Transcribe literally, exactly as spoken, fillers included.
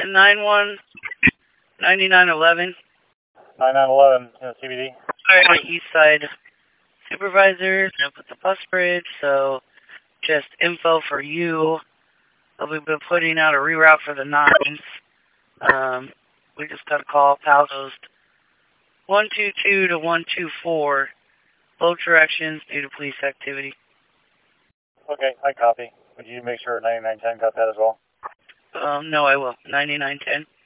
nine one, ninety-nine eleven. ninety-nine eleven, uh, C B D. Alright, my east side supervisor up at the bus bridge, so just info for you. We've been putting out a reroute for the nines. Um, we just got a call, Pal Coast one two two to one two four, both directions due to police activity. Okay, I copy. Would you make sure ninety-nine ten got that as well? Um, no, I will. ninety-nine ten.